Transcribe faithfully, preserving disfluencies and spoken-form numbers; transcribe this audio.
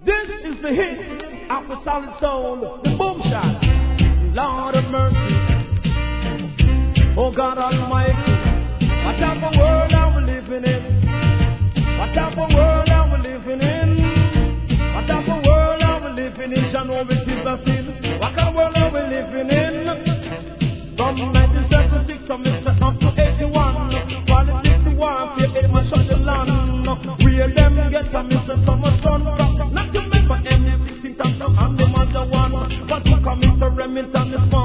This is the hit of the solid soul, the boom shot. Lord of mercy, oh God Almighty, what type of world are we living in? What type of world are we living in? What type of world are we living in? Shall know it is a sin. What kind of world are we living in? From nineteen seventy-six, from Mister up to eighty-one, politics to warfare, it must shut the land. Where them get a Mister Summer Sun from? Not to remember any sixteen times, I'm the mother one. But who come into Remington this morning?